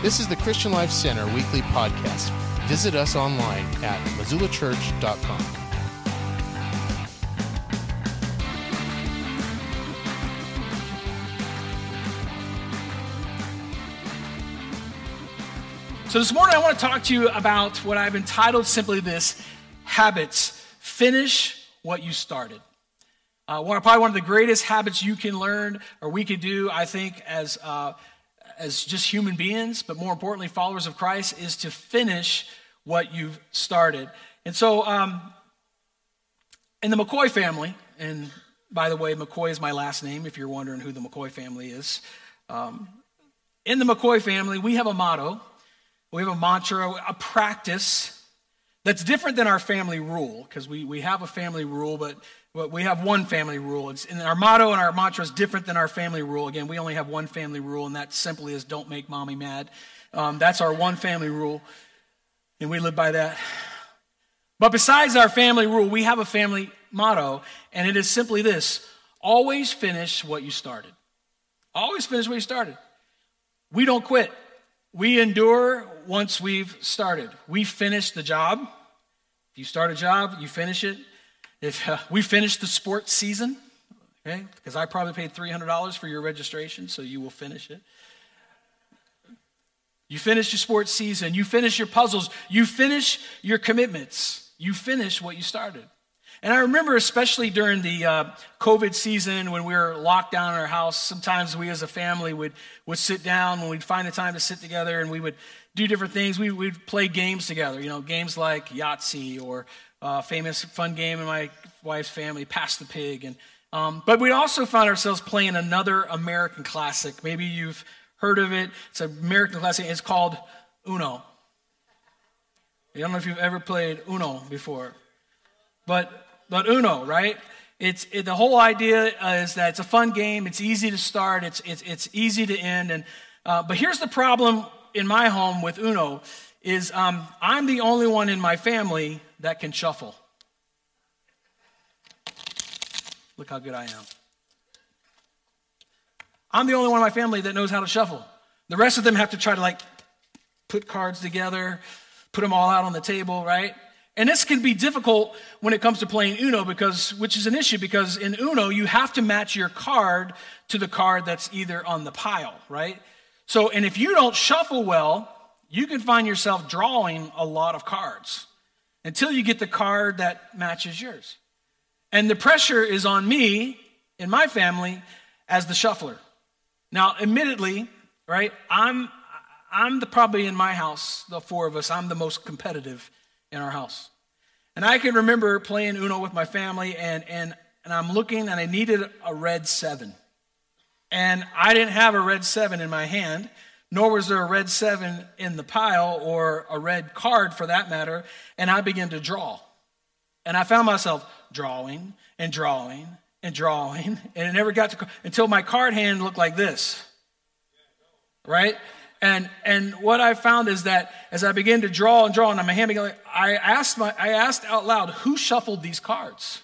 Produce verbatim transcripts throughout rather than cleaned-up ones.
This is the Christian Life Center weekly podcast. Visit us online at missoula church dot com. So this morning I want to talk to you about what I've entitled simply this, habits. Finish what you started. Uh, one, probably one of the greatest habits you can learn or we could do, I think, as uh, as just human beings, but more importantly, followers of Christ, is to finish what you've started. And so um, in the McCoy family, and by the way, McCoy is my last name, if you're wondering who the McCoy family is. Um, in the McCoy family, we have a motto. We have a mantra, a practice that's different than our family rule, because we, we have a family rule, but, but we have one family rule. It's, and our motto and our mantra is different than our family rule. Again, we only have one family rule, and that simply is don't make mommy mad. Um, that's our one family rule, and we live by that. But besides our family rule, we have a family motto, and it is simply this: always finish what you started. Always finish what you started. We don't quit. We endure once we've started. We finish the job. If you start a job, you finish it. If uh, we finish the sports season, okay, because I probably paid three hundred dollars for your registration, so you will finish it. You finish your sports season. You finish your puzzles. You finish your commitments. You finish what you started. And I remember especially during the uh, COVID season when we were locked down in our house, sometimes we as a family would, would sit down and we'd find a time to sit together and we would do different things. We, we'd play games together, you know, games like Yahtzee or a famous fun game in my wife's family, Pass the Pig. And um, But we also found ourselves playing another American classic. Maybe you've heard of it. It's an American classic. It's called Uno. I don't know if you've ever played Uno before. But But Uno, right? It's it, the whole idea is that it's a fun game. It's easy to start. It's it's it's easy to end. And uh, but here's the problem in my home with Uno: is um, I'm the only one in my family that can shuffle. Look how good I am. I'm the only one in my family that knows how to shuffle. The rest of them have to try to like put cards together, put them all out on the table, right? And this can be difficult when it comes to playing Uno, because which is an issue, because in Uno, you have to match your card to the card that's either on the pile, right? So, and if you don't shuffle well, you can find yourself drawing a lot of cards until you get the card that matches yours. And the pressure is on me, in my family, as the shuffler. Now, admittedly, right, I'm, I'm the probably in my house, the four of us, I'm the most competitive in our house. And I can remember playing Uno with my family, and, and, and I'm looking, and I needed a red seven. And I didn't have a red seven in my hand, nor was there a red seven in the pile, or a red card for that matter, and I began to draw. And I found myself drawing and drawing and drawing, and it never got to, until my card hand looked like this, right? And and what I found is that as I began to draw and draw, and my hand began, I asked my I asked out loud, who shuffled these cards?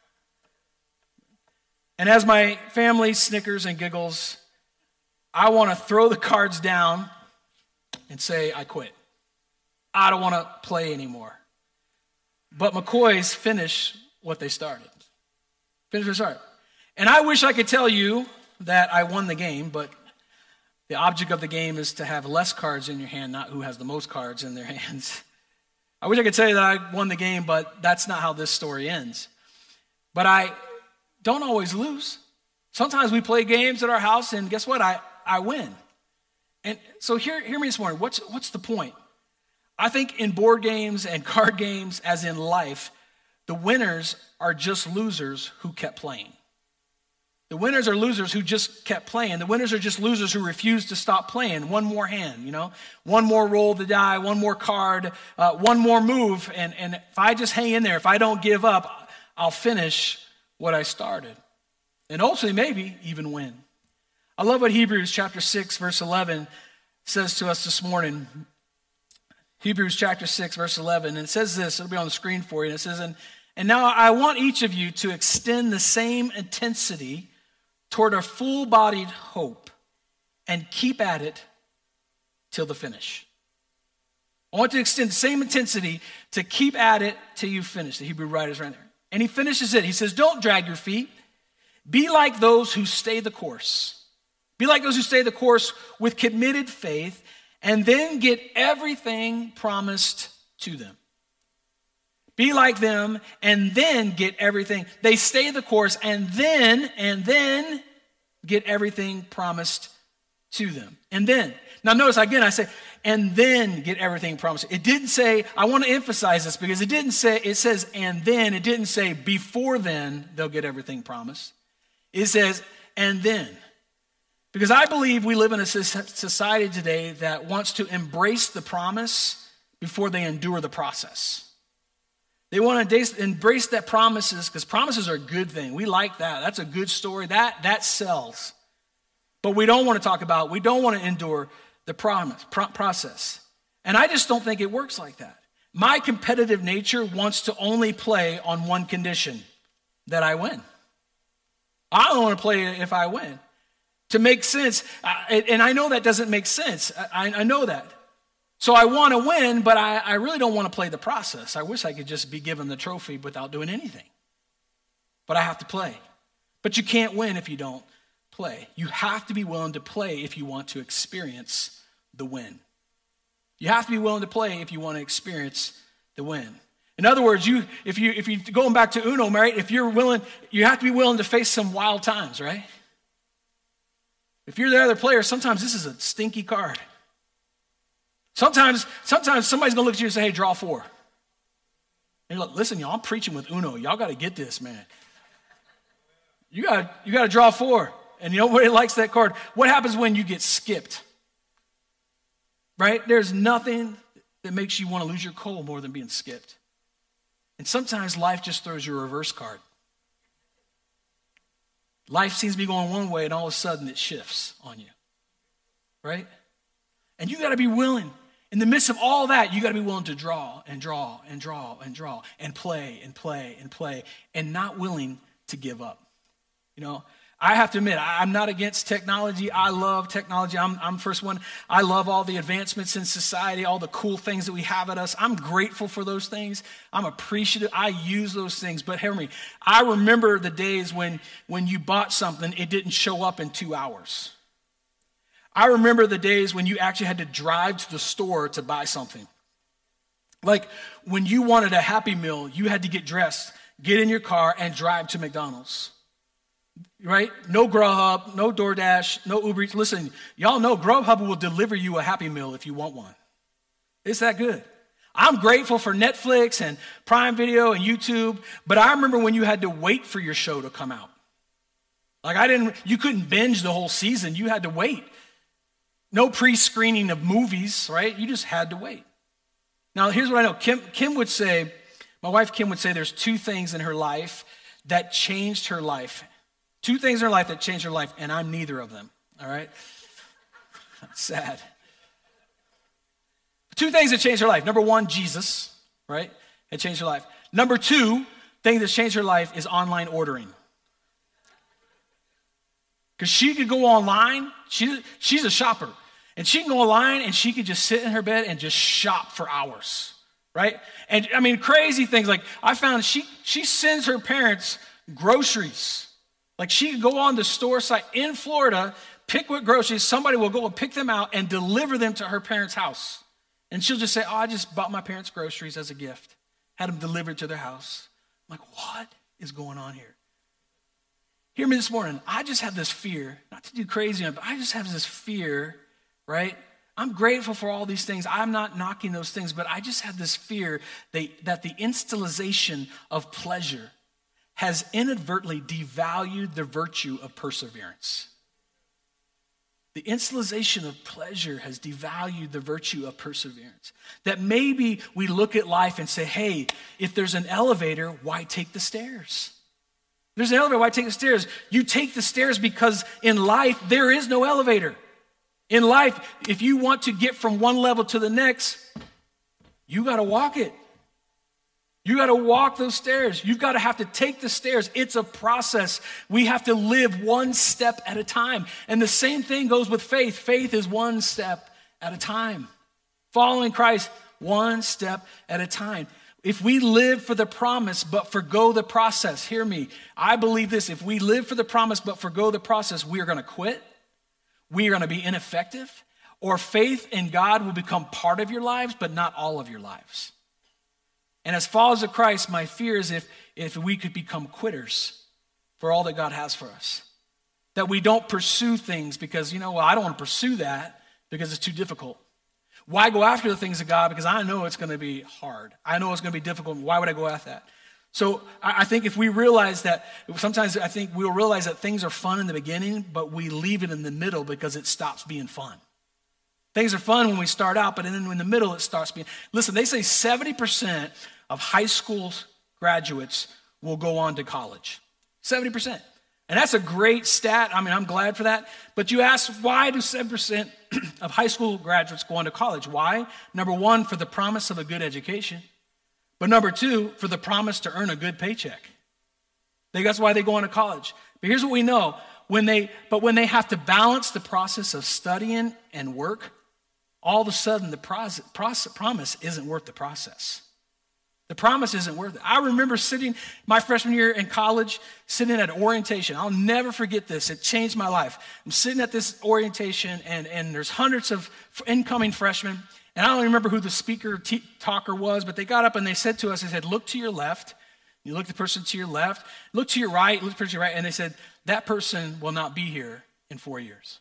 And as my family snickers and giggles, I want to throw the cards down and say, I quit. I don't want to play anymore. But McCoys finish what they started. Finish what they started. And I wish I could tell you that I won the game, but the object of the game is to have less cards in your hand, not who has the most cards in their hands. I wish I could tell you that I won the game, but that's not how this story ends. But I don't always lose. Sometimes we play games at our house, and guess what? I, I win. And so hear, hear me this morning. What's, what's the point? I think in board games and card games, as in life, the winners are just losers who kept playing. The winners are losers who just kept playing. The winners are just losers who refuse to stop playing. One more hand, you know, one more roll of the die, one more card, uh, one more move. And, and if I just hang in there, if I don't give up, I'll finish what I started. And ultimately, maybe even win. I love what Hebrews chapter six, verse eleven says to us this morning. Hebrews chapter six, verse eleven. And it says this, it'll be on the screen for you. And it says, and, and now I want each of you to extend the same intensity toward a full-bodied hope and keep at it till the finish. I want to extend the same intensity to keep at it till you finish. The Hebrew writer's right there. And he finishes it. He says, don't drag your feet. Be like those who stay the course. Be like those who stay the course with committed faith and then get everything promised to them. Be like them and then get everything. They stay the course and then, and then get everything promised to them. And then. Now notice again, I say, and then get everything promised. It didn't say, I want to emphasize this because it didn't say, it says, and then. It didn't say, before then, they'll get everything promised. It says, and then. Because I believe we live in a society today that wants to embrace the promise before they endure the process. They want to embrace that promises because promises are a good thing. We like that. That's a good story. That, that sells. But we don't want to talk about, we don't want to endure the promise, pro- process. And I just don't think it works like that. My competitive nature wants to only play on one condition, that I win. I don't want to play if I win. To make sense, and I know that doesn't make sense. I, I know that. So I want to win, but I, I really don't want to play the process. I wish I could just be given the trophy without doing anything. But I have to play. But you can't win if you don't play. You have to be willing to play if you want to experience the win. You have to be willing to play if you want to experience the win. In other words, you if you if you going back to Uno, right? If you're willing, you have to be willing to face some wild times, right? If you're the other player, sometimes this is a stinky card. Sometimes, sometimes somebody's gonna look at you and say, "Hey, draw four." And you're like, "Listen, y'all, I'm preaching with Uno. Y'all got to get this, man. You got you got to draw four." And you know nobody likes that card. What happens when you get skipped? Right? There's nothing that makes you want to lose your cool more than being skipped. And sometimes life just throws you a reverse card. Life seems to be going one way and all of a sudden it shifts on you. Right? And you got to be willing. In the midst of all that, you got to be willing to draw and draw and draw and draw and play and play and play and not willing to give up. You know, I have to admit, I'm not against technology. I love technology. I'm, I'm the first one. I love all the advancements in society, all the cool things that we have at us. I'm grateful for those things. I'm appreciative. I use those things. But hear me, I remember the days when, when you bought something, it didn't show up in two hours. I remember the days when you actually had to drive to the store to buy something. Like when you wanted a Happy Meal, you had to get dressed, get in your car, and drive to McDonald's. Right? No Grubhub, no DoorDash, no Uber Eats. Listen, y'all know Grubhub will deliver you a Happy Meal if you want one. It's that good. I'm grateful for Netflix and Prime Video and YouTube, but I remember when you had to wait for your show to come out. Like I didn't, you couldn't binge the whole season. You had to wait. No pre-screening of movies, right? You just had to wait. Now, here's what I know. Kim, Kim would say, my wife Kim would say there's two things in her life that changed her life. Two things in her life that changed her life, and I'm neither of them, all right? Sad. Two things that changed her life. Number one, Jesus, right? It changed her life. Number two, thing that's changed her life is online ordering. Because she could go online. She, she's a shopper. And she can go online and she could just sit in her bed and just shop for hours, right? And I mean, crazy things. Like I found she she sends her parents groceries. Like she could go on the store site in Florida, pick what groceries, somebody will go and pick them out and deliver them to her parents' house. And she'll just say, oh, I just bought my parents groceries as a gift. Had them delivered to their house. I'm like, what is going on here? Hear me this morning. I just have this fear, not to do crazy, but I just have this fear, right? I'm grateful for all these things. I'm not knocking those things, but I just have this fear that, that the installation of pleasure has inadvertently devalued the virtue of perseverance. The installation of pleasure has devalued the virtue of perseverance. That maybe we look at life and say, hey, if there's an elevator, why take the stairs? If there's an elevator, why take the stairs? You take the stairs because in life, there is no elevator. In life, if you want to get from one level to the next, you got to walk it. You got to walk those stairs. You've got to have to take the stairs. It's a process. We have to live one step at a time. And the same thing goes with faith. Faith is one step at a time. Following Christ one step at a time. If we live for the promise but forgo the process, hear me, I believe this, if we live for the promise but forgo the process, we are going to quit, we are going to be ineffective, or faith in God will become part of your lives but not all of your lives. And as followers of Christ, my fear is if, if we could become quitters for all that God has for us. That we don't pursue things because, you know, well, I don't want to pursue that because it's too difficult. Why go after the things of God? Because I know it's going to be hard. I know it's going to be difficult. Why would I go after that? So I think if we realize that, sometimes I think we'll realize that things are fun in the beginning, but we leave it in the middle because it stops being fun. Things are fun when we start out, but then in the middle it starts being, listen, they say seventy percent of high school graduates will go on to college. seventy percent. And that's a great stat. I mean, I'm glad for that. But you ask, why do seven percent of high school graduates go on to college? Why? Number one, for the promise of a good education. But number two, for the promise to earn a good paycheck. That's why they go on to college. But here's what we know. When they, but when they have to balance the process of studying and work, all of a sudden the process, process, promise isn't worth the process. The promise isn't worth it. I remember sitting my freshman year in college, sitting at orientation. I'll never forget this. It changed my life. I'm sitting at this orientation, and, and there's hundreds of incoming freshmen. And I don't remember who the speaker t- talker was, but they got up and they said to us, they said, look to your left. You look at the person to your left. Look to your right. Look at the person to your right. And they said, that person will not be here in four years.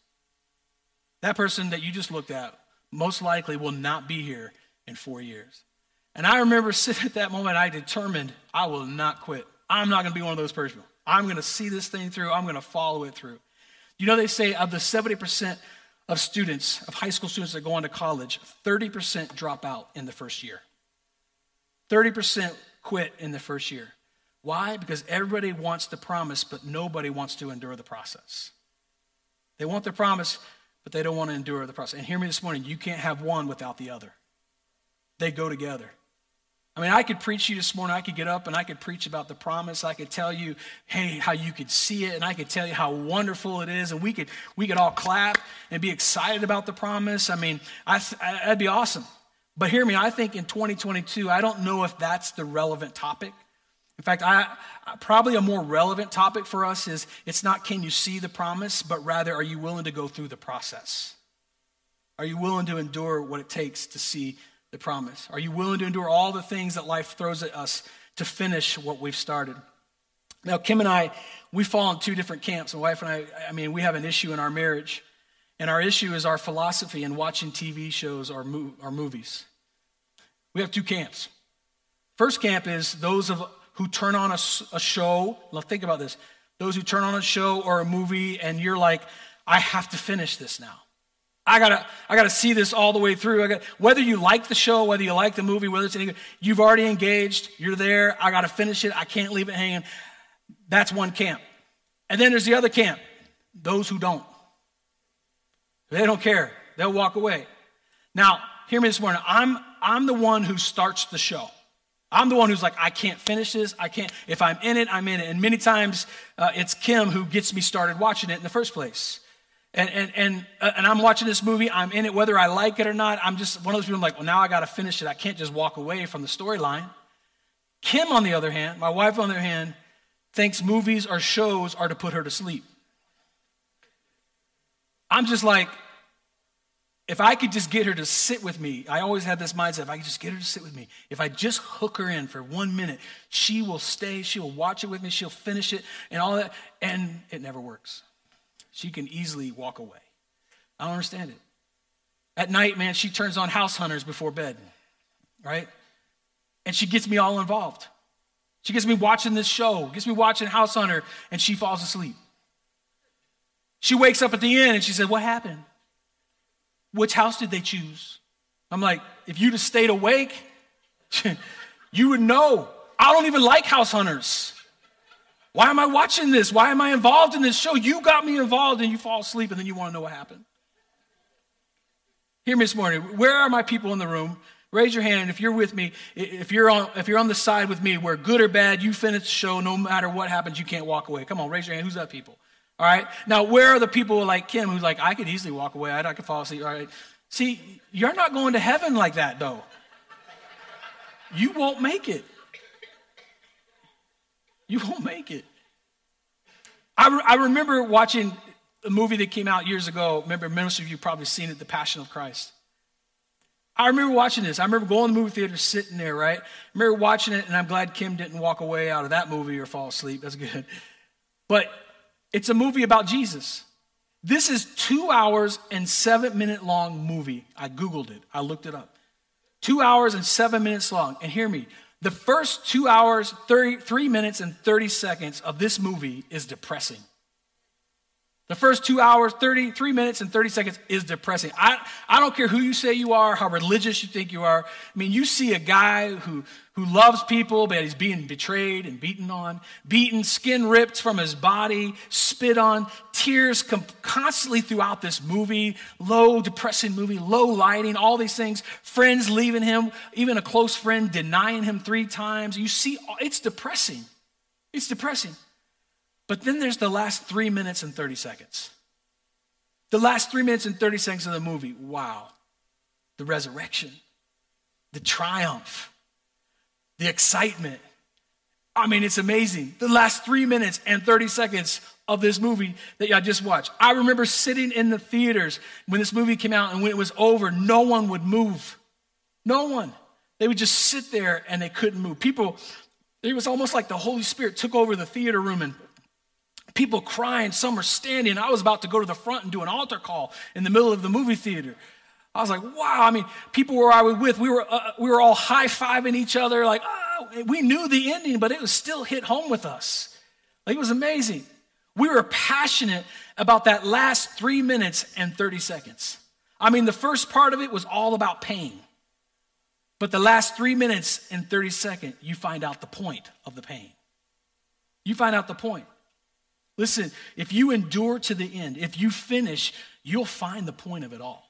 That person that you just looked at most likely will not be here in four years. And I remember sitting at that moment, I determined I will not quit. I'm not going to be one of those people. I'm going to see this thing through. I'm going to follow it through. You know, they say of the seventy percent of students, of high school students that go on to college, thirty percent drop out in the first year. thirty percent quit in the first year. Why? Because everybody wants the promise, but nobody wants to endure the process. They want the promise, but they don't want to endure the process. And hear me this morning, you can't have one without the other. They go together. I mean, I could preach to you this morning. I could get up and I could preach about the promise. I could tell you, hey, how you could see it, and I could tell you how wonderful it is, and we could we could all clap and be excited about the promise. I mean, I th- that'd be awesome. But hear me, I think in twenty twenty-two, I don't know if that's the relevant topic. In fact, I, probably a more relevant topic for us is it's not can you see the promise, but rather are you willing to go through the process? Are you willing to endure what it takes to see the promise? Are you willing to endure all the things that life throws at us to finish what we've started? Now, Kim and I, we fall in two different camps. My wife and I, I mean, we have an issue in our marriage. And our issue is our philosophy in watching T V shows or, mo- or movies. We have two camps. First camp is those of who turn on a, a show. Now think about this. Those who turn on a show or a movie and you're like, I have to finish this now. I gotta, I gotta see this all the way through. I got, whether you like the show, whether you like the movie, whether it's anything, you've already engaged. You're there. I gotta finish it. I can't leave it hanging. That's one camp. And then there's the other camp. Those who don't. They don't care. They'll walk away. Now, hear me this morning. I'm, I'm the one who starts the show. I'm the one who's like, I can't finish this. I can't. If I'm in it, I'm in it. And many times uh, it's Kim who gets me started watching it in the first place. And and and uh, and I'm watching this movie. I'm in it, whether I like it or not. I'm just one of those people. I'm like, well, now I got to finish it. I can't just walk away from the storyline. Kim, on the other hand, my wife, on the other hand, thinks movies or shows are to put her to sleep. I'm just like, if I could just get her to sit with me, I always had this mindset, if I could just get her to sit with me, if I just hook her in for one minute, she will stay, she will watch it with me, she'll finish it, and all that, and it never works. She can easily walk away. I don't understand it. At night, man, she turns on House Hunters before bed, right? And she gets me all involved. She gets me watching this show, gets me watching House Hunter, and she falls asleep. She wakes up at the end and she said, what happened? Which house did they choose? I'm like, if you'd have stayed awake, you would know. I don't even like House Hunters. Why am I watching this? Why am I involved in this show? You got me involved and you fall asleep and then you want to know what happened. Hear me this morning. Where are my people in the room? Raise your hand if you're with me. If you're on, if you're on the side with me where good or bad, you finish the show, no matter what happens, you can't walk away. Come on, raise your hand. Who's that people? All right. Now, where are the people like Kim who's like, I could easily walk away. I, I could fall asleep. All right. See, you're not going to heaven like that, though. You won't make it. You won't make it. I, re- I remember watching a movie that came out years ago. Remember, most of you probably seen it, The Passion of Christ. I remember watching this. I remember going to the movie theater, sitting there, right? I remember watching it, and I'm glad Kim didn't walk away out of that movie or fall asleep. That's good. But it's a movie about Jesus. This is two hours and seven minute long movie. I Googled it. I looked it up. Two hours and seven minutes long. And hear me. The first two hours, thirty-three minutes and thirty seconds of this movie is depressing. The first two hours, thirty-three minutes and thirty seconds is depressing. I, I don't care who you say you are, how religious you think you are. I mean, you see a guy who, who loves people, but he's being betrayed and beaten on, beaten, skin ripped from his body, spit on, tears com- constantly throughout this movie, low, depressing movie, low lighting, all these things, friends leaving him, even a close friend denying him three times. You see, it's depressing. It's depressing. But then there's the last three minutes and thirty seconds. The last three minutes and thirty seconds of the movie. Wow. The resurrection, the triumph, the excitement. I mean, it's amazing. The last three minutes and thirty seconds of this movie that I just watched. I remember sitting in the theaters when this movie came out, and when it was over, no one would move. No one. They would just sit there and they couldn't move. People, it was almost like the Holy Spirit took over the theater room, and people crying, some were standing. I was about to go to the front and do an altar call in the middle of the movie theater. I was like, wow. I mean, people where I was with, we were uh, we were all high-fiving each other. Like, oh, we knew the ending, but it was still hit home with us. Like, it was amazing. We were passionate about that last three minutes and thirty seconds. I mean, the first part of it was all about pain. But the last three minutes and thirty seconds, you find out the point of the pain. You find out the point. Listen, if you endure to the end, if you finish, you'll find the point of it all.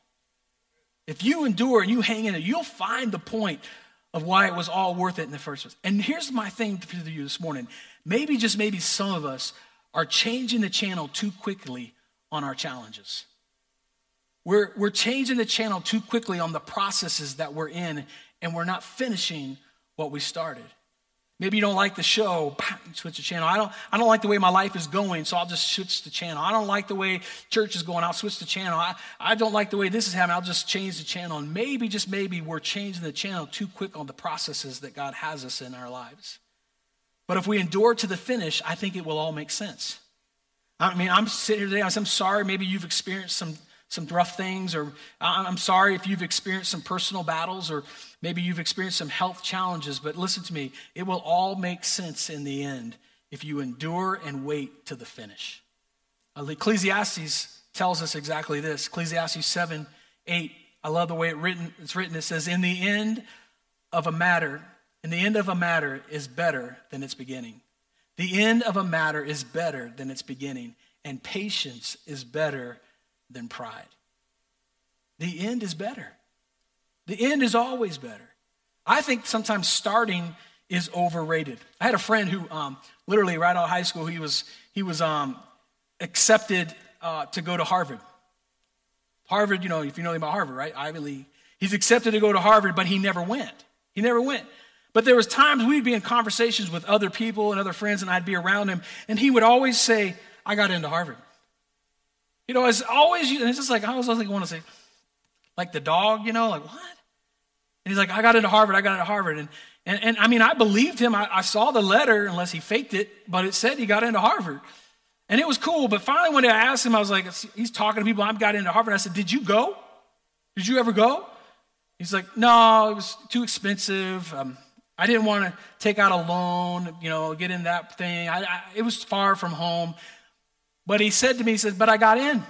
If you endure and you hang in it, you'll find the point of why it was all worth it in the first place. And here's my thing for you this morning. Maybe, just maybe some of us are changing the channel too quickly on our challenges. We're, we're changing the channel too quickly on the processes that we're in, and we're not finishing what we started. Maybe you don't like the show, switch the channel. I don't, I don't like the way my life is going, so I'll just switch the channel. I don't like the way church is going, I'll switch the channel. I, I don't like the way this is happening, I'll just change the channel. And maybe, just maybe, we're changing the channel too quick on the processes that God has us in our lives. But if we endure to the finish, I think it will all make sense. I mean, I'm sitting here today, I'm sorry, maybe you've experienced some some rough things, or I'm sorry if you've experienced some personal battles, or maybe you've experienced some health challenges, but listen to me, it will all make sense in the end if you endure and wait to the finish. Ecclesiastes tells us exactly this. Ecclesiastes seven, eight, I love the way it written, it's written. It says, in the end of a matter, in the end of a matter is better than its beginning. The end of a matter is better than its beginning, and patience is better than pride. The end is better. The end is always better. I think sometimes starting is overrated. I had a friend who um, literally right out of high school, he was he was um, accepted uh, to go to Harvard. Harvard, you know, if you know anything about Harvard, right? Ivy League. He's accepted to go to Harvard, but he never went. He never went. But there was times we'd be in conversations with other people and other friends, and I'd be around him, and he would always say, I got into Harvard. You know, it's always, and it's just like, I was like, want to say, like the dog, you know, like, what? And he's like, I got into Harvard, I got into Harvard. And, and, and I mean, I believed him. I, I saw the letter, unless he faked it, but it said he got into Harvard. And it was cool. But finally, one day I asked him, I was like, he's talking to people, I got into Harvard. I said, did you go? Did you ever go? He's like, no, it was too expensive. Um, I didn't want to take out a loan, you know, get in that thing. I, I, it was far from home. But he said to me, he said, but I got in.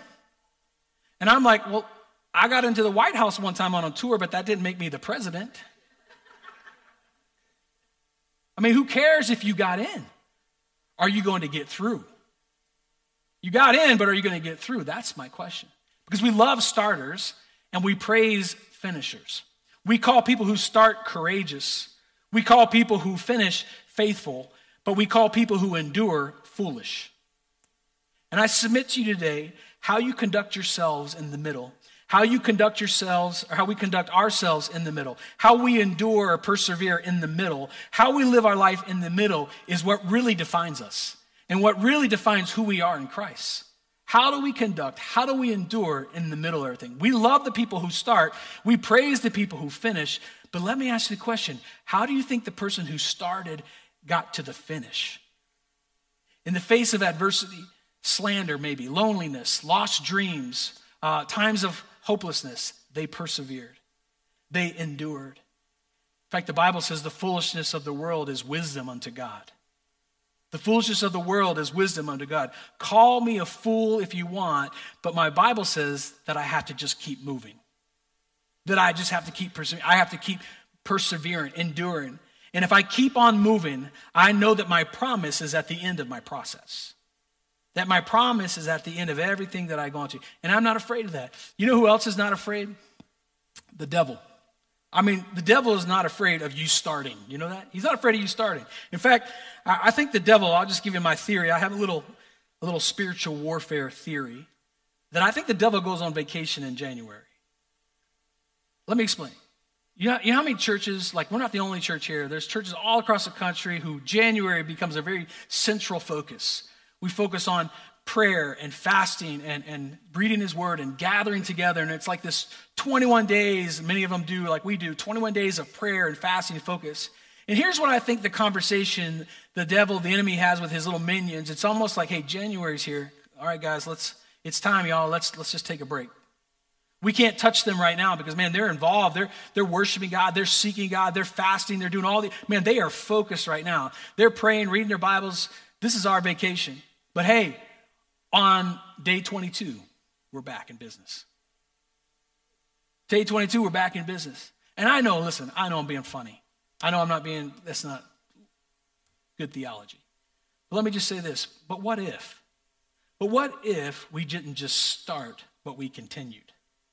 And I'm like, well, I got into the White House one time on a tour, but that didn't make me the president. I mean, who cares if you got in? Are you going to get through? You got in, but are you going to get through? That's my question. Because we love starters and we praise finishers. We call people who start courageous. We call people who finish faithful, but we call people who endure foolish. And I submit to you today how you conduct yourselves in the middle, How you conduct yourselves, or how we conduct ourselves in the middle, how we endure or persevere in the middle, how we live our life in the middle is what really defines us and what really defines who we are in Christ. How do we conduct, how do we endure in the middle of everything? We love the people who start, we praise the people who finish, but let me ask you the question, how do you think the person who started got to the finish? In the face of adversity, slander maybe, loneliness, lost dreams, uh, times of hopelessness, they persevered. They endured. In fact, the Bible says the foolishness of the world is wisdom unto God. The foolishness of the world is wisdom unto God. Call me a fool if you want, but my Bible says that I have to just keep moving. That I just have to keep persevering. I have to keep persevering, enduring. And if I keep on moving, I know that my promise is at the end of my process. That my promise is at the end of everything that I go into. And I'm not afraid of that. You know who else is not afraid? The devil. I mean, the devil is not afraid of you starting. You know that? He's not afraid of you starting. In fact, I think the devil, I'll just give you my theory. I have a little, a little spiritual warfare theory that I think the devil goes on vacation in January. Let me explain. You know, you know how many churches, like we're not the only church here. There's churches all across the country who January becomes a very central focus. We focus on prayer and fasting and, and reading his word and gathering together. And it's like this twenty-one days, many of them do like we do, twenty-one days of prayer and fasting and focus. And here's what I think the conversation the devil, the enemy has with his little minions. It's almost like, hey, January's here. All right, guys, let's, it's time, y'all. Let's, let's just take a break. We can't touch them right now because, man, they're involved. They're, they're worshiping God. They're seeking God. They're fasting. They're doing all the, man, they are focused right now. They're praying, reading their Bibles. This is our vacation. But hey, on day twenty-two, we're back in business. Day twenty-two, we're back in business. And I know, listen, I know I'm being funny. I know I'm not being, that's not good theology. But let me just say this, but what if? But what if we didn't just start, but we continued?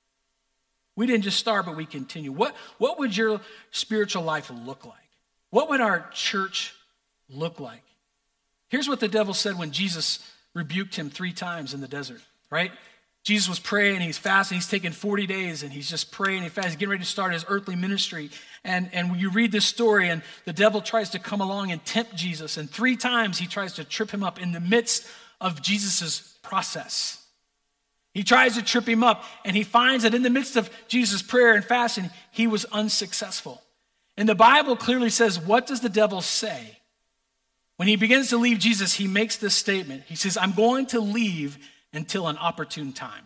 We didn't just start, but we continue. What, what would your spiritual life look like? What would our church look like? Here's what the devil said when Jesus rebuked him three times in the desert, right? Jesus was praying, he's fasting, he's taking forty days, and he's just praying and fasting, getting ready to start his earthly ministry. And, and you read this story, and the devil tries to come along and tempt Jesus, and three times he tries to trip him up in the midst of Jesus' process. He tries to trip him up, and he finds that in the midst of Jesus' prayer and fasting, he was unsuccessful. And the Bible clearly says, what does the devil say? When he begins to leave Jesus, he makes this statement. He says, I'm going to leave until an opportune time.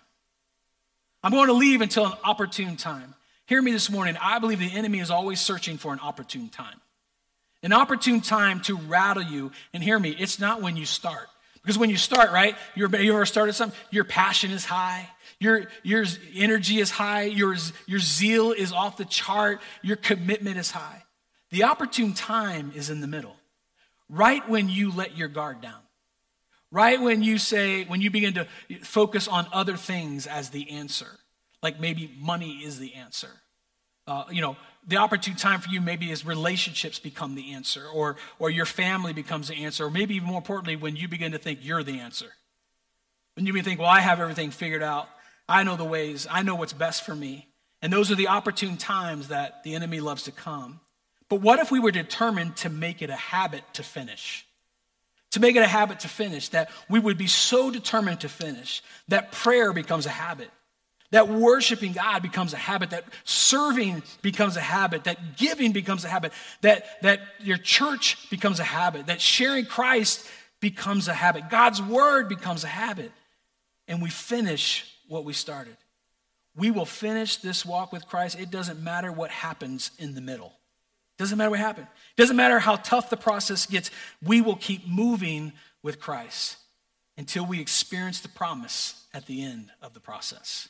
I'm going to leave until an opportune time. Hear me this morning. I believe the enemy is always searching for an opportune time. An opportune time to rattle you. And hear me, it's not when you start. Because when you start, right, you're, you ever started something, your passion is high. Your, your energy is high. Your, your zeal is off the chart. Your commitment is high. The opportune time is in the middle. Right when you let your guard down. Right when you say, when you begin to focus on other things as the answer. Like maybe money is the answer. Uh, you know, the opportune time for you maybe is relationships become the answer. Or, or your family becomes the answer. Or maybe even more importantly, when you begin to think you're the answer. When you begin to think, well, I have everything figured out. I know the ways. I know what's best for me. And those are the opportune times that the enemy loves to come. But what if we were determined to make it a habit to finish? To make it a habit to finish, that we would be so determined to finish, that prayer becomes a habit, that worshiping God becomes a habit, that serving becomes a habit, that giving becomes a habit, that, that your church becomes a habit, that sharing Christ becomes a habit, God's word becomes a habit, and we finish what we started. We will finish this walk with Christ. It doesn't matter what happens in the middle. Doesn't matter what happened. Doesn't matter how tough the process gets. We will keep moving with Christ until we experience the promise at the end of the process.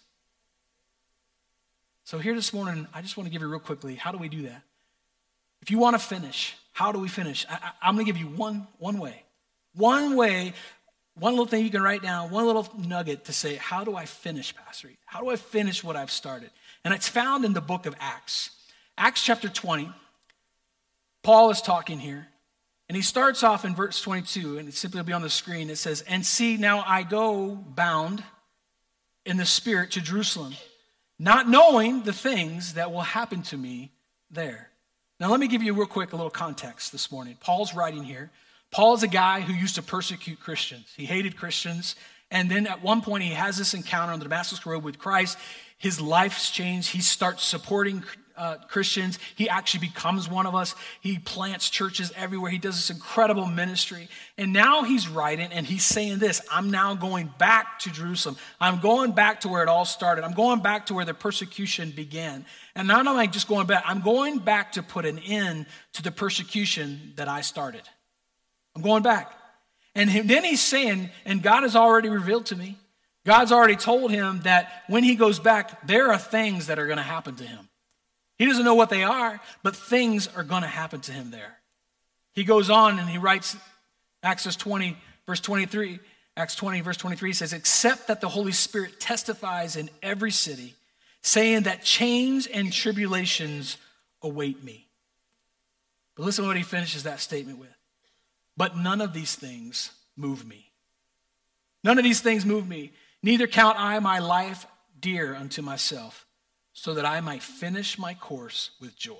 So here this morning, I just want to give you real quickly, how do we do that? If you want to finish, how do we finish? I, I, I'm going to give you one, one way. One way, one little thing you can write down, one little nugget to say, how do I finish, Pastor? How do I finish what I've started? And it's found in the book of Acts. Acts chapter twenty. Paul is talking here, and he starts off in verse twenty-two, and it simply will be on the screen. It says, and see, now I go bound in the Spirit to Jerusalem, not knowing the things that will happen to me there. Now, let me give you real quick a little context this morning. Paul's writing here. Paul is a guy who used to persecute Christians. He hated Christians. And then at one point, he has this encounter on the Damascus Road with Christ. His life's changed. He starts supporting uh, Christians. He actually becomes one of us. He plants churches everywhere. He does this incredible ministry. And now he's writing, and he's saying this: I'm now going back to Jerusalem. I'm going back to where it all started. I'm going back to where the persecution began. And not only just going back, I'm going back to put an end to the persecution that I started. I'm going back. And then he's saying, and God has already revealed to me, God's already told him that when he goes back, there are things that are going to happen to him. He doesn't know what they are, but things are going to happen to him there. He goes on and he writes, Acts twenty, verse twenty-three, Acts twenty, verse twenty-three says, except that the Holy Spirit testifies in every city, saying that chains and tribulations await me. But listen to what he finishes that statement with. But none of these things move me. None of these things move me. Neither count I my life dear unto myself, so that I might finish my course with joy.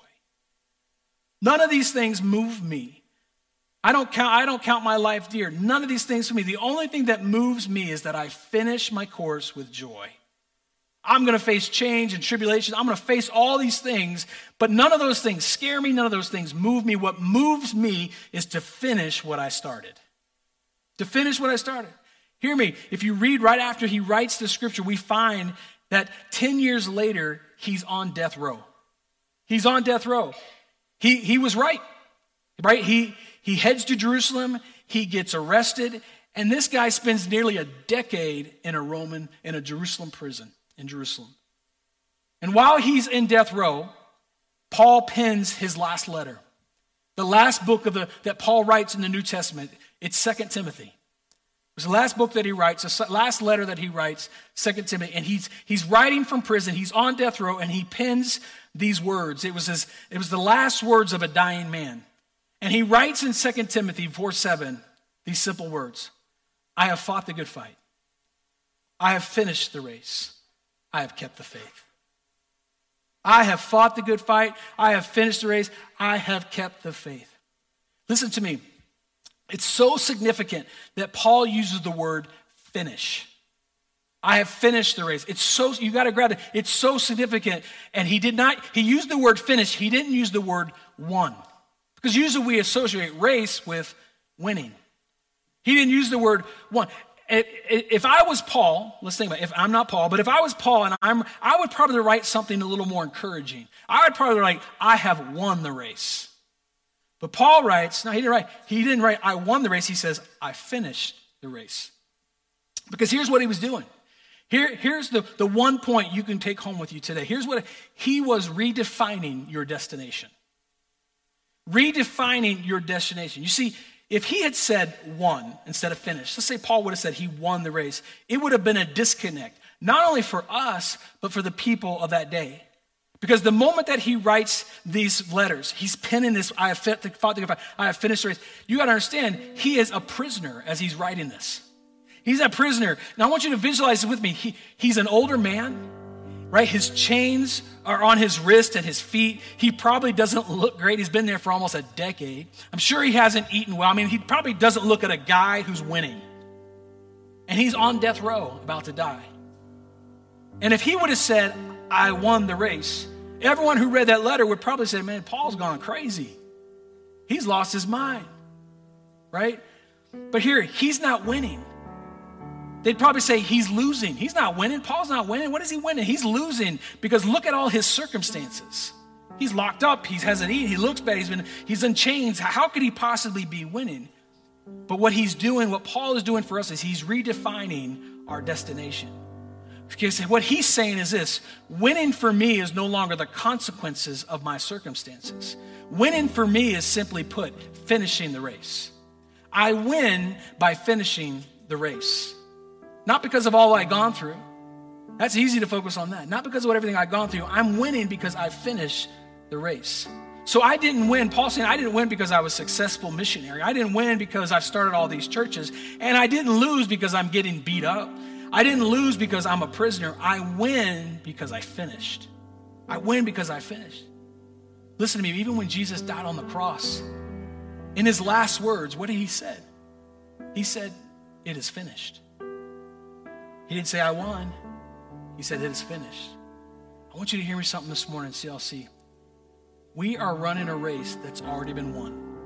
None of these things move me. I don't count, I don't count my life dear. None of these things for me. The only thing that moves me is that I finish my course with joy. I'm going to face change and tribulations. I'm going to face all these things, but none of those things scare me. None of those things move me. What moves me is to finish what I started. To finish what I started. Hear me. If you read right after he writes the scripture, we find that ten years later, he's on death row. He's on death row. He, he was right, right? He, he heads to Jerusalem. He gets arrested. And this guy spends nearly a decade in a Roman, in a Jerusalem prison. In Jerusalem. And while he's in death row, Paul pens his last letter. The last book of the that Paul writes in the New Testament, it's Second Timothy. It was the last book that he writes, the last letter that he writes, Second Timothy. And he's he's writing from prison, he's on death row, and he pens these words. It was his, it was the last words of a dying man. And he writes in Second Timothy four seven these simple words: I have fought the good fight. I have finished the race. I have kept the faith. I have fought the good fight. I have finished the race. I have kept the faith. Listen to me. It's so significant that Paul uses the word finish. I have finished the race. It's so, you got to grab it. It's so significant. And he did not, he used the word finish. He didn't use the word won. Because usually we associate race with winning. He didn't use the word won. If I was Paul, let's think about it. If I'm not Paul, but if I was Paul, and I'm, I would probably write something a little more encouraging. I would probably write, I have won the race. But Paul writes, no, he didn't write, he didn't write, I won the race. He says, I finished the race. Because here's what he was doing. Here, here's the, the one point you can take home with you today. Here's what he was redefining your destination. Redefining your destination. You see, if he had said won instead of finished, let's say Paul would have said he won the race, it would have been a disconnect, not only for us, but for the people of that day. Because the moment that he writes these letters, he's penning this, I have fought the good fight, I have finished the race. You got to understand, he is a prisoner as he's writing this. He's a prisoner. Now I want you to visualize it with me. He, he's an older man, right? His chains are on his wrist and his feet. He probably doesn't look great. He's been there for almost a decade. I'm sure he hasn't eaten well. I mean, he probably doesn't look at a guy who's winning. And he's on death row about to die. And if he would have said, I won the race, everyone who read that letter would probably say, man, Paul's gone crazy. He's lost his mind, right? But here, he's not winning. They'd probably say he's losing. He's not winning. Paul's not winning. What is he winning? He's losing because look at all his circumstances. He's locked up. He hasn't eaten. He looks bad. He's been, he's in chains. How could he possibly be winning? But what he's doing, what Paul is doing for us is he's redefining our destination. Because what he's saying is this: winning for me is no longer the consequences of my circumstances. Winning for me is simply put, finishing the race. I win by finishing the race. Not because of all I've gone through. That's easy to focus on that. Not because of what everything I've gone through. I'm winning because I finished the race. So I didn't win. Paul's saying I didn't win because I was a successful missionary. I didn't win because I've started all these churches. And I didn't lose because I'm getting beat up. I didn't lose because I'm a prisoner. I win because I finished. I win because I finished. Listen to me, even when Jesus died on the cross, in his last words, what did he say? He said, it is finished. He didn't say, I won. He said, it is finished. I want you to hear me something this morning, C L C. We are running a race that's already been won.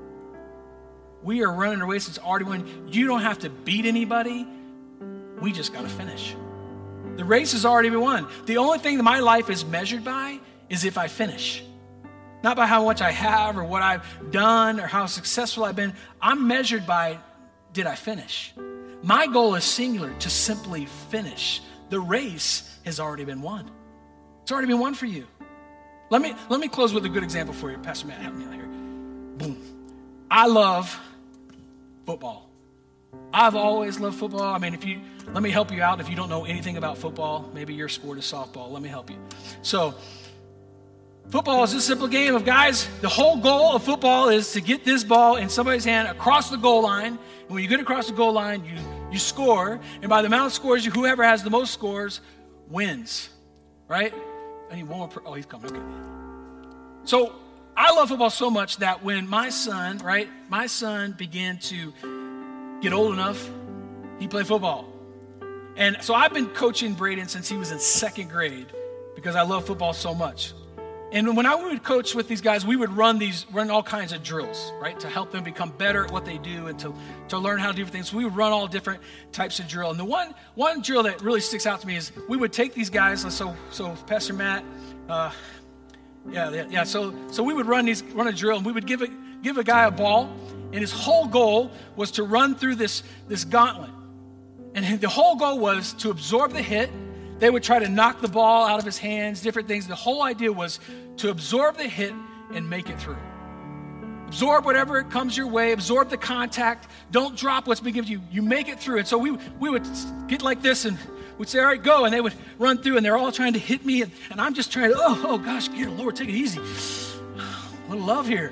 We are running a race that's already won. You don't have to beat anybody. We just got to finish. The race has already been won. The only thing that my life is measured by is if I finish. Not by how much I have or what I've done or how successful I've been. I'm measured by, did I finish? My goal is singular, to simply finish. The race has already been won. It's already been won for you. Let me, let me close with a good example for you. Pastor Matt, help me out here. Boom. I love football. I've always loved football. I mean, if you, let me help you out. If you don't know anything about football, maybe your sport is softball. Let me help you. So, football is a simple game of, guys, the whole goal of football is to get this ball in somebody's hand across the goal line. And when you get across the goal line, you, you score. And by the amount of scores, you, whoever has the most scores wins, right? I need one more. Per- oh, he's coming. Okay. So I love football so much that when my son, right, my son began to get old enough, he played football. And so I've been coaching Braden since he was in second grade because I love football so much. And when I would coach with these guys, we would run these, run all kinds of drills, right, to help them become better at what they do and to, to learn how to do different things. So we would run all different types of drill. And the one one drill that really sticks out to me is we would take these guys. So so Pastor Matt, uh, yeah yeah yeah. So so we would run these run a drill, and we would give a give a guy a ball, and his whole goal was to run through this this gauntlet, and the whole goal was to absorb the hit. They would try to knock the ball out of his hands, different things. The whole idea was to absorb the hit and make it through. Absorb whatever comes your way. Absorb the contact. Don't drop what's being given to you. You make it through. And so we we would get like this, and we'd say, all right, go. And they would run through, and they're all trying to hit me. And, and I'm just trying to, oh, oh gosh, dear Lord, take it easy. A little love here.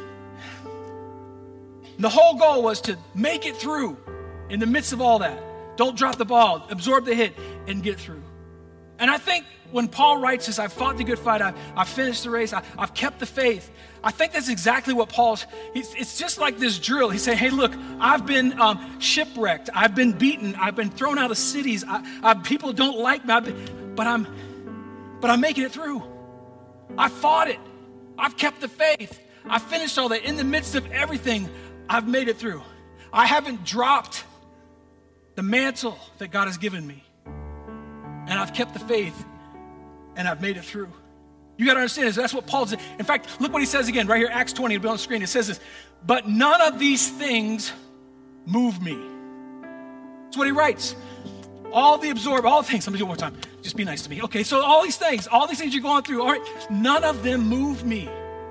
And the whole goal was to make it through in the midst of all that. Don't drop the ball. Absorb the hit and get through. And I think when Paul writes this, I've fought the good fight, I've, I've finished the race, I, I've kept the faith. I think that's exactly what Paul's, it's, it's just like this drill. He's saying, hey, look, I've been um, shipwrecked, I've been beaten, I've been thrown out of cities, I, I, people don't like me, I've been, but I'm, but I'm making it through. I fought it. I've kept the faith. I finished all that. In the midst of everything, I've made it through. I haven't dropped the mantle that God has given me. And I've kept the faith, and I've made it through. You got to understand this. That's what Paul said. In fact, look what he says again, right here, Acts twenty, it'll be on the screen. It says this, but none of these things move me. That's what he writes. All the absorb, all the things. Let me do it one more time. Just be nice to me. Okay, so all these things, all these things you're going through, all right, none of them move me.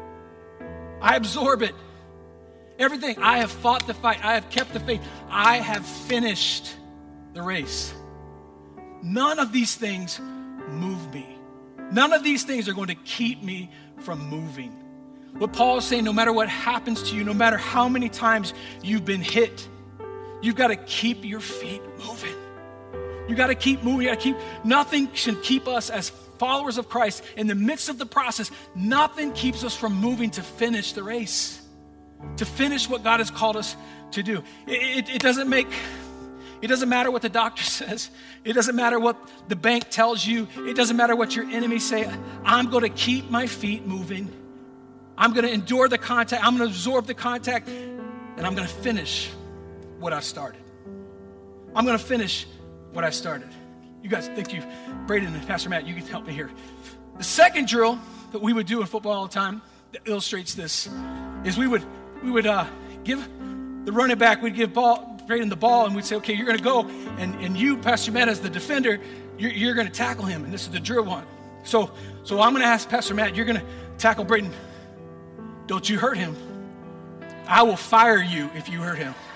I absorb it. Everything. I have fought the fight. I have kept the faith. I have finished the race. None of these things move me. None of these things are going to keep me from moving. What Paul is saying, no matter what happens to you, no matter how many times you've been hit, you've got to keep your feet moving. You got to keep moving. You got to keep, nothing should keep us as followers of Christ in the midst of the process. Nothing keeps us from moving to finish the race, to finish what God has called us to do. It, it, it doesn't make... It doesn't matter what the doctor says. It doesn't matter what the bank tells you. It doesn't matter what your enemies say. I'm going to keep my feet moving. I'm going to endure the contact. I'm going to absorb the contact. And I'm going to finish what I started. I'm going to finish what I started. You guys, thank you. Braden and Pastor Matt, you can help me here. The second drill that we would do in football all the time that illustrates this is we would, we would uh, give the running back, we'd give ball, Braden the ball, and we'd say, okay, you're going to go, and, and you, Pastor Matt, as the defender, you're, you're going to tackle him, and this is the drill one. So, so I'm going to ask Pastor Matt, you're going to tackle Braden. Don't you hurt him. I will fire you if you hurt him.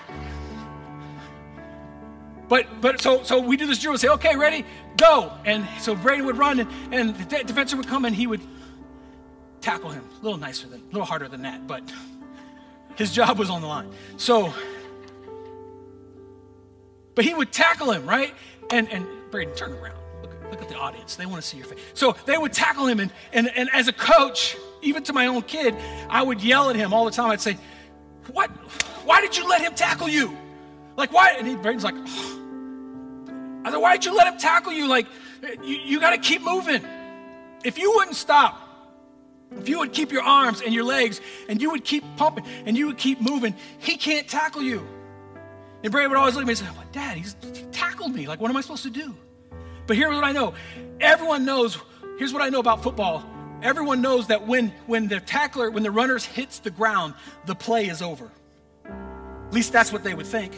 But but so so we do this drill and say, okay, ready, go. And so Braden would run, and, and the de- defender would come, and he would tackle him. A little nicer than, a little harder than that, but his job was on the line. So, but he would tackle him, right? And, and Braden, turn around. Look, look at the audience. They want to see your face. So they would tackle him, and, and, and as a coach, even to my own kid, I would yell at him all the time. I'd say, what? Why did you let him tackle you? Like, why? And he, Braden's like, oh. I said, why did you let him tackle you? Like, you, you got to keep moving. If you wouldn't stop, if you would keep your arms and your legs and you would keep pumping and you would keep moving, he can't tackle you. And Braden would always look at me and say, oh, Dad, he's, he tackled me. Like, what am I supposed to do? But here's what I know. Everyone knows, here's what I know about football. Everyone knows that when, when the tackler, when the runner hits the ground, the play is over. At least that's what they would think.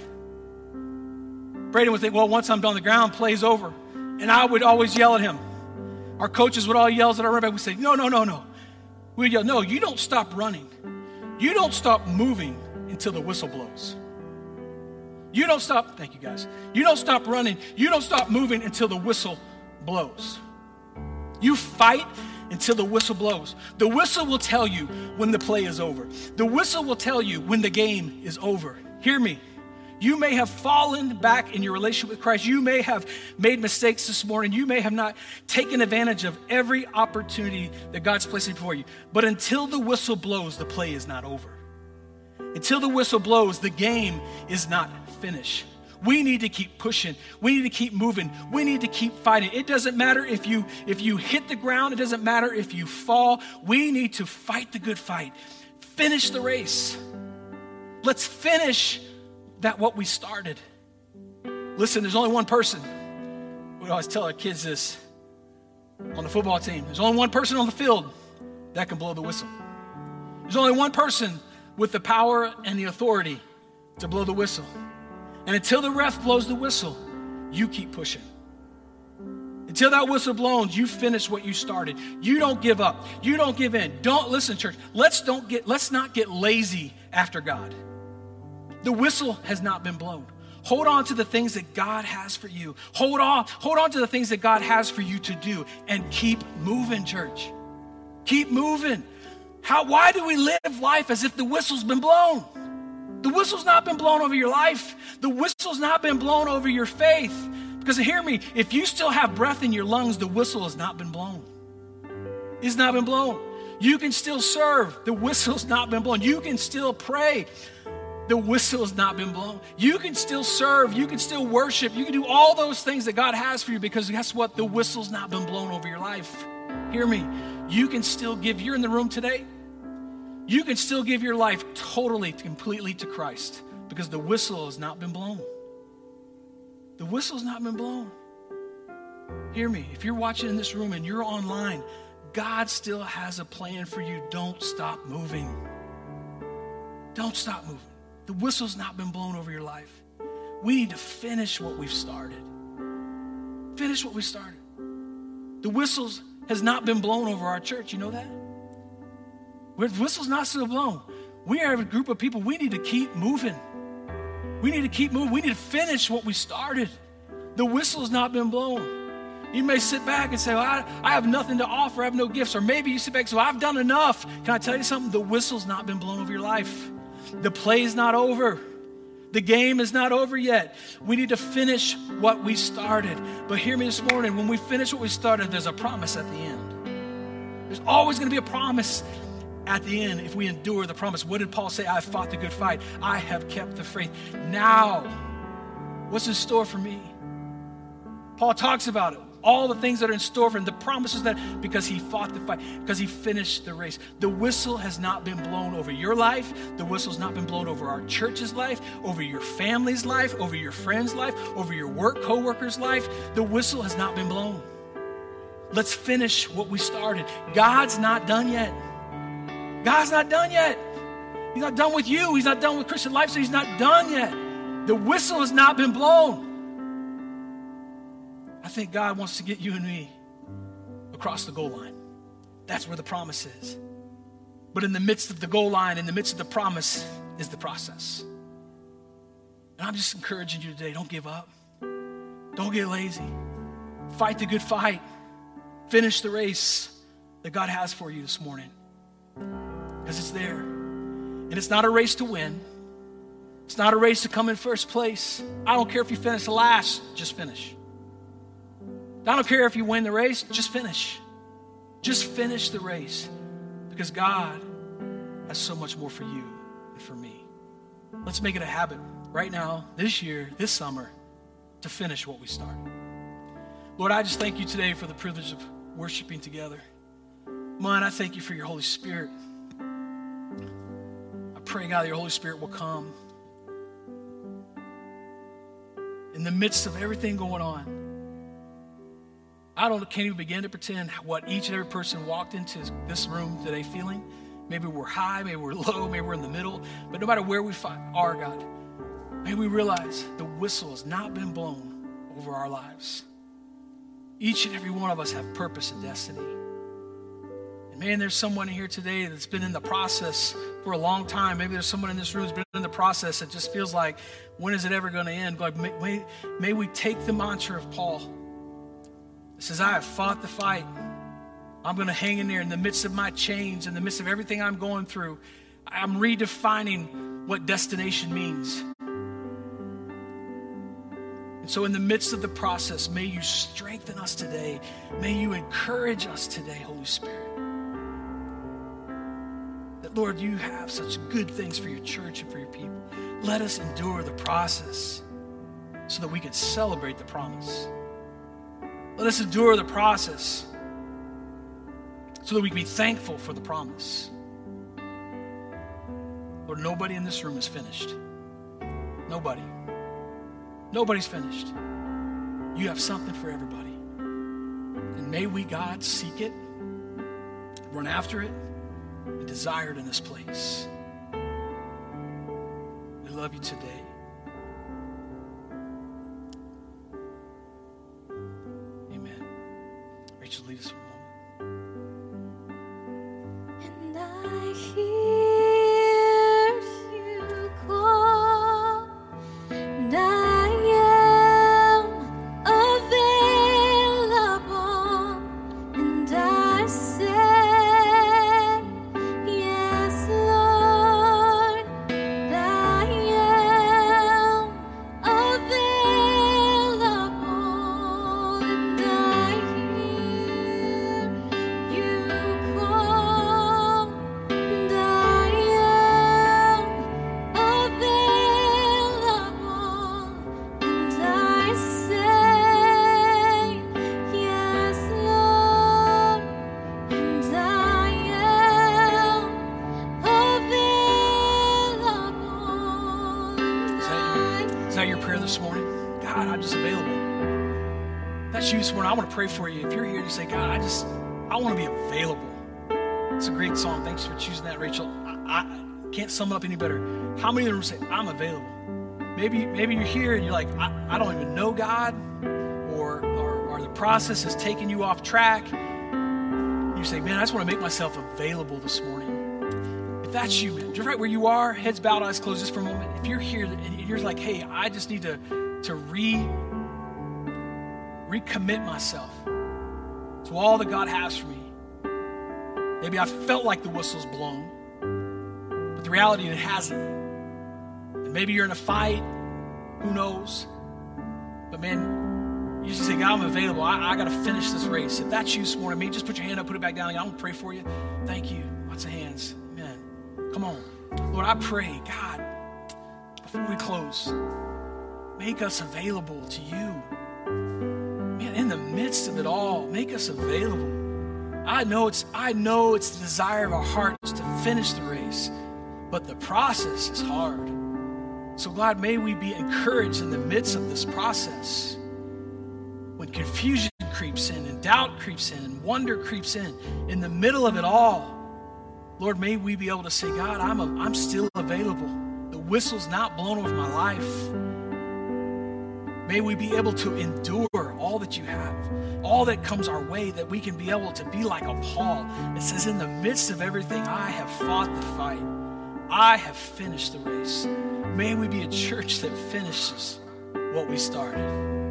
Braden would think, well, once I'm on the ground, play's over. And I would always yell at him. Our coaches would all yell at our running back. We'd say, no, no, no, no. We'd yell, no, you don't stop running. You don't stop moving until the whistle blows. You don't stop, thank you guys. You don't stop running. You don't stop moving until the whistle blows. You fight until the whistle blows. The whistle will tell you when the play is over. The whistle will tell you when the game is over. Hear me. You may have fallen back in your relationship with Christ. You may have made mistakes this morning. You may have not taken advantage of every opportunity that God's placed before you. But until the whistle blows, the play is not over. Until the whistle blows, the game is not finished. We need to keep pushing. We need to keep moving. We need to keep fighting. It doesn't matter if you if you hit the ground. It doesn't matter if you fall. We need to fight the good fight. Finish the race. Let's finish that what we started. Listen, there's only one person. We always tell our kids this on the football team. There's only one person on the field that can blow the whistle. There's only one person with the power and the authority to blow the whistle. And until the ref blows the whistle, you keep pushing. Until that whistle blows, you finish what you started. You don't give up. You don't give in. Don't listen, church. Let's don't get let's not get lazy after God. The whistle has not been blown. Hold on to the things that God has for you. Hold on, hold on to the things that God has for you to do and keep moving, church. Keep moving. How, why do we live life as if the whistle's been blown? The whistle's not been blown over your life. The whistle's not been blown over your faith. Because hear me, if you still have breath in your lungs, the whistle has not been blown. It's not been blown. You can still serve. The whistle's not been blown. You can still pray. The whistle has not been blown. You can still serve. You can still worship. You can do all those things that God has for you because guess what? The whistle's not been blown over your life. Hear me. You can still give. You're in the room today. You can still give your life totally, completely to Christ because the whistle has not been blown. The whistle's not been blown. Hear me. If you're watching in this room and you're online, God still has a plan for you. Don't stop moving. Don't stop moving. The whistle's not been blown over your life. We need to finish what we've started. Finish what we started. The whistle has not been blown over our church. You know that? The whistle's not still blown. We are a group of people. We need to keep moving. We need to keep moving. We need to finish what we started. The whistle's not been blown. You may sit back and say, well, I, I have nothing to offer. I have no gifts. Or maybe you sit back and say, well, I've done enough. Can I tell you something? The whistle's not been blown over your life. The play's not over. The game is not over yet. We need to finish what we started. But hear me this morning, when we finish what we started, there's a promise at the end. There's always going to be a promise at the end if we endure the promise. What did Paul say? I have fought the good fight. I have kept the faith. Now, what's in store for me? Paul talks about it. All the things that are in store for him, the promises that, because he fought the fight, because he finished the race. The whistle has not been blown over your life. The whistle's not been blown over our church's life, over your family's life, over your friend's life, over your work co-worker's life. The whistle has not been blown. Let's finish what we started. God's not done yet. God's not done yet. He's not done with you. He's not done with Christian life, so he's not done yet. The whistle has not been blown. I think God wants to get you and me across the goal line. That's where the promise is. But in the midst of the goal line, in the midst of the promise, is the process. And I'm just encouraging you today, don't give up. Don't get lazy. Fight the good fight. Finish the race that God has for you this morning. Because it's there. And it's not a race to win. It's not a race to come in first place. I don't care if you finish last, just finish. I don't care if you win the race, just finish. Just finish the race, because God has so much more for you and for me. Let's make it a habit right now, this year, this summer, to finish what we started. Lord, I just thank you today for the privilege of worshiping together. Man, I thank you for your Holy Spirit. I pray, God, that your Holy Spirit will come in the midst of everything going on. I don't can't even begin to pretend what each and every person walked into this room today feeling. Maybe we're high, maybe we're low, maybe we're in the middle. But no matter where we are, God, may we realize the whistle has not been blown over our lives. Each and every one of us have purpose and destiny. And man, there's someone here today that's been in the process for a long time. Maybe there's someone in this room who's been in the process that just feels like, when is it ever going to end? God, may, may, may we take the mantra of Paul. It says, I have fought the fight. I'm going to hang in there in the midst of my chains, in the midst of everything I'm going through. I'm redefining what destination means. And so in the midst of the process, may you strengthen us today. May you encourage us today, Holy Spirit. That, Lord, you have such good things for your church and for your people. Let us endure the process so that we can celebrate the promise. Let us endure the process so that we can be thankful for the promise. Lord, nobody in this room is finished. Nobody. Nobody's finished. You have something for everybody. And may we, God, seek it, run after it, and desire it in this place. We love you today. Amen. Rachel, lead us for a moment. And I hear you call, and I am available, and I say, yes, Lord, and I am available, and I hear you call, and I am available, and I say, yes, Lord, and I am available, Is that, your, is that your prayer this morning? God, I'm just available. If that's you this morning, I want to pray for you. If you're here, you say, God, I just, I want to be available. It's a great song. Thanks for choosing that, Rachel. I, I can't sum it up any better. How many of them say, I'm available? Maybe, maybe you're here and you're like, I, I don't even know God, or, or, or the process has taken you off track. You say, man, I just want to make myself available this morning. If that's you, man, just right where you are, heads bowed, eyes closed, just for a moment. If you're here and you're like, hey, I just need to, to re, recommit myself to all that God has for me. Maybe I felt like the whistle's blown, but the reality it hasn't. And maybe you're in a fight, who knows? But man, you just say, God, I'm available. I, I got to finish this race. If that's you this morning, maybe just put your hand up, put it back down. I'm going to pray for you. Thank you. Lots of hands. Amen. Come on. Lord, I pray, God, before we close, make us available to you. Man, in the midst of it all, make us available. I know it's I know it's the desire of our hearts to finish the race, but the process is hard. So God, may we be encouraged in the midst of this process. When confusion creeps in and doubt creeps in and wonder creeps in, in the middle of it all, Lord, may we be able to say, God, I'm a, I'm still available. The whistle's not blown over my life. May we be able to endure all that you have, all that comes our way, that we can be able to be like a Paul. It says, in the midst of everything, I have fought the fight. I have finished the race. May we be a church that finishes what we started.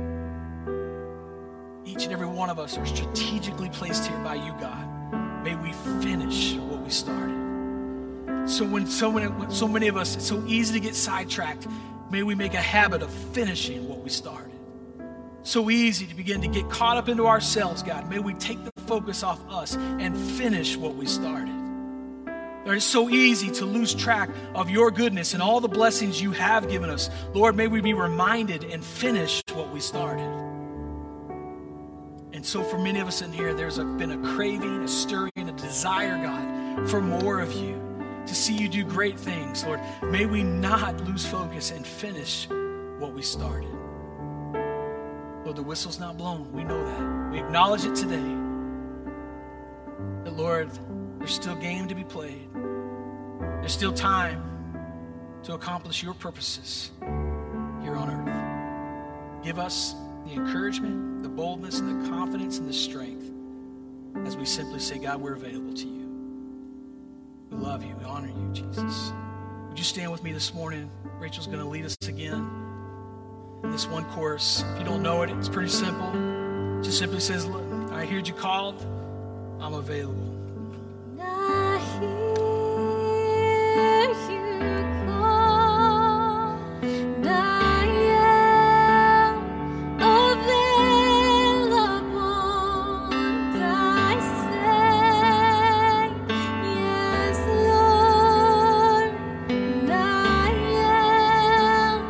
Each and every one of us are strategically placed here by you, God. May we finish what we started. So when so many, when so many of us, it's so easy to get sidetracked, may we make a habit of finishing what we started. So easy to begin to get caught up into ourselves, God. May we take the focus off us and finish what we started. Lord, it's so easy to lose track of your goodness and all the blessings you have given us. Lord, may we be reminded and finish what we started. And so for many of us in here, there's a, been a craving, a stirring, a desire, God, for more of you, to see you do great things. Lord, may we not lose focus and finish what we started. Lord, the whistle's not blown. We know that. We acknowledge it today. That, Lord, there's still game to be played. There's still time to accomplish your purposes here on earth. Give us the encouragement, the boldness, and the confidence, and the strength as we simply say, God, we're available to you. We love you. We honor you, Jesus. Would you stand with me this morning? Rachel's going to lead us again in this one chorus. If you don't know it, it's pretty simple. It just simply says, look, I heard you called. I'm available. I hear you call, and I am available, and I say, yes, Lord, and I am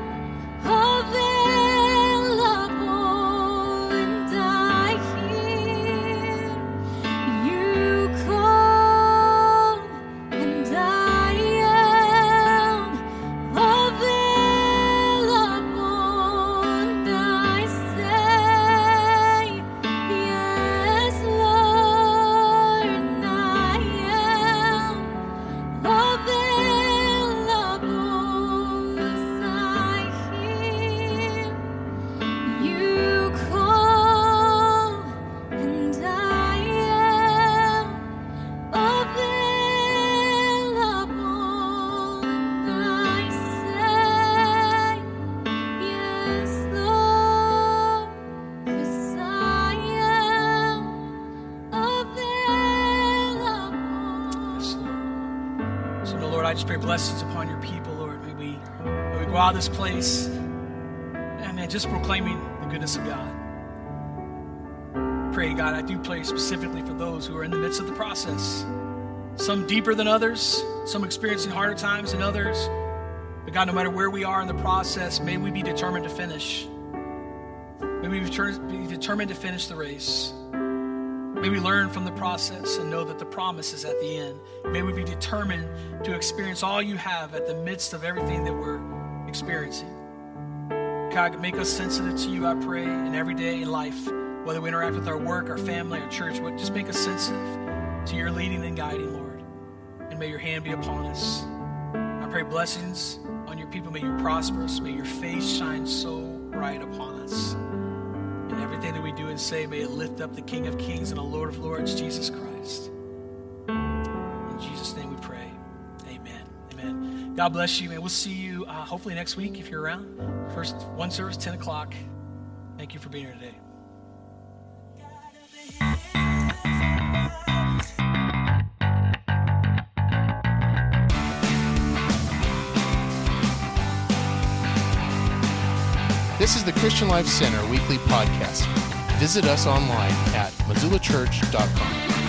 available, and I hear you call, and I am available, and I say, yes, Lord, and I am available, as I hear you call, and I am available, and I say, yes, Lord, 'cause I am available. Yes, Lord. So, no, Lord, I just pray blessings upon your people, Lord. May we, may we go out of this place, and man, just proclaiming the goodness of God. Pray, God, I do pray specifically for those who are in the midst of the process. Some deeper than others, some experiencing harder times than others. But God, no matter where we are in the process, may we be determined to finish. May we be deter- be determined to finish the race. May we learn from the process and know that the promise is at the end. May we be determined to experience all you have at the midst of everything that we're experiencing. God, make us sensitive to you, I pray, in every day in life, whether we interact with our work, our family, our church, what- just make us sensitive to your leading and guiding, Lord. And may your hand be upon us. I pray blessings on your people. May you prosper us. May your face shine so bright upon us. And everything that we do and say, may it lift up the King of Kings and the Lord of Lords, Jesus Christ. In Jesus' name we pray. Amen. Amen. God bless you, man. We'll see you uh, hopefully next week if you're around. First one service, ten o'clock. Thank you for being here today. This is the Christian Life Center weekly podcast. Visit us online at missoula church dot com.